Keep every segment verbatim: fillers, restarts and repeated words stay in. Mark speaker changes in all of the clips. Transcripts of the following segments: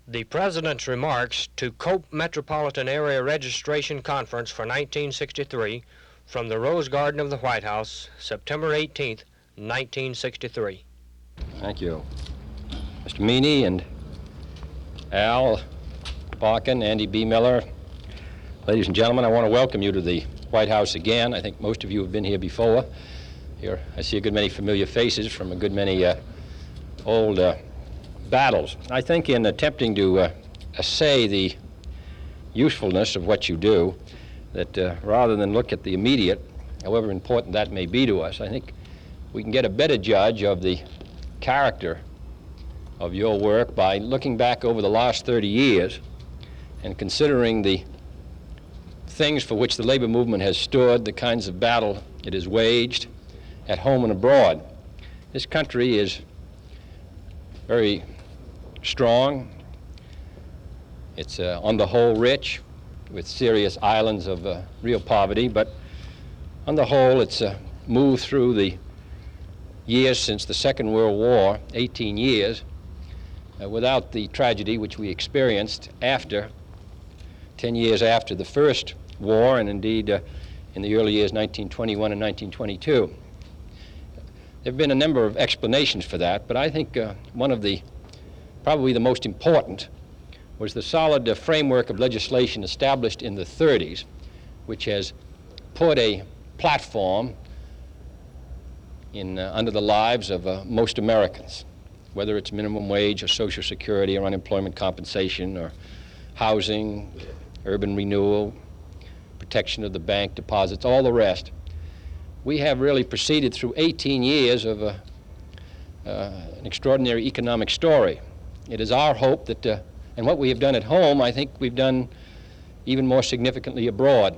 Speaker 1: The President's remarks to Cope Metropolitan Area Registration Conference for nineteen sixty-three from the Rose Garden of the White House, September eighteenth, nineteen sixty-three.
Speaker 2: Thank you. Mister Meany and Al Barkin, Andy B. Miller, ladies and gentlemen, I want to welcome you to the White House again. I think most of you have been here before. Here, I see a good many familiar faces from a good many uh, old uh, battles. I think in attempting to uh, assay the usefulness of what you do, that uh, rather than look at the immediate, however important that may be to us, I think we can get a better judge of the character of your work by looking back over the last thirty years and considering the things for which the labor movement has stood, the kinds of battle it has waged at home and abroad. This country is very strong. It's uh, on the whole rich, with serious islands of uh, real poverty, but on the whole it's uh, moved through the years since the Second World War, eighteen years, uh, without the tragedy which we experienced after, ten years after the first war, and indeed uh, in the early years nineteen twenty-one and nineteen twenty-two. There have been a number of explanations for that, but I think uh, one of the, probably the most important, was the solid uh, framework of legislation established in the thirties, which has put a platform in, uh, under the lives of uh, most Americans, whether it's minimum wage or Social Security or unemployment compensation or housing, urban renewal, protection of the bank deposits, all the rest. We have really proceeded through eighteen years of a, uh, an extraordinary economic story. It is our hope that, uh, and what we have done at home, I think we've done even more significantly abroad.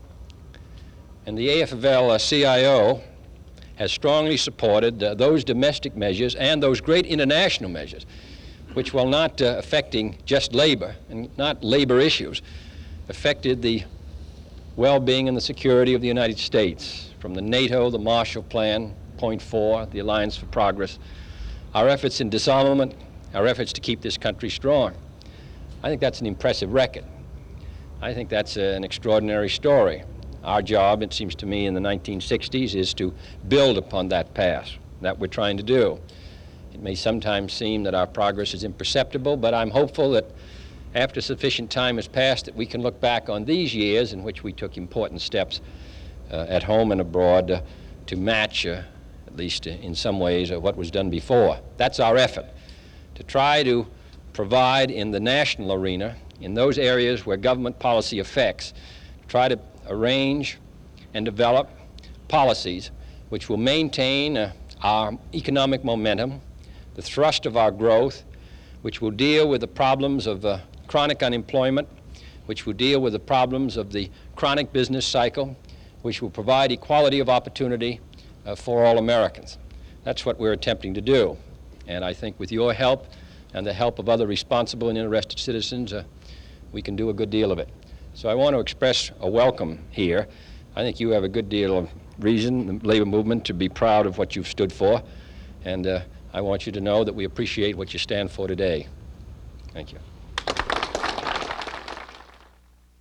Speaker 2: And the A F of L C I O has strongly supported uh, those domestic measures and those great international measures, which, while not uh, affecting just labor and not labor issues, affected the well-being and the security of the United States, from the NATO, the Marshall Plan, Point Four, the Alliance for Progress, our efforts in disarmament, our efforts to keep this country strong. I think that's an impressive record. I think that's a, an extraordinary story. Our job, it seems to me, in the nineteen sixties is to build upon that past. That we're trying to do. It may sometimes seem that our progress is imperceptible, but I'm hopeful that after sufficient time has passed that we can look back on these years in which we took important steps uh, at home and abroad uh, to match, uh, at least in some ways, uh, what was done before. That's our effort, to try to provide in the national arena, in those areas where government policy affects, try to arrange and develop policies which will maintain uh, our economic momentum, the thrust of our growth, which will deal with the problems of uh, chronic unemployment, which will deal with the problems of the chronic business cycle, which will provide equality of opportunity uh, for all Americans. That's what we're attempting to do. And I think with your help and the help of other responsible and interested citizens, uh, we can do a good deal of it. So I want to express a welcome here. I think you have a good deal of reason, the labor movement, to be proud of what you've stood for. And uh, I want you to know that we appreciate what you stand for today. Thank you.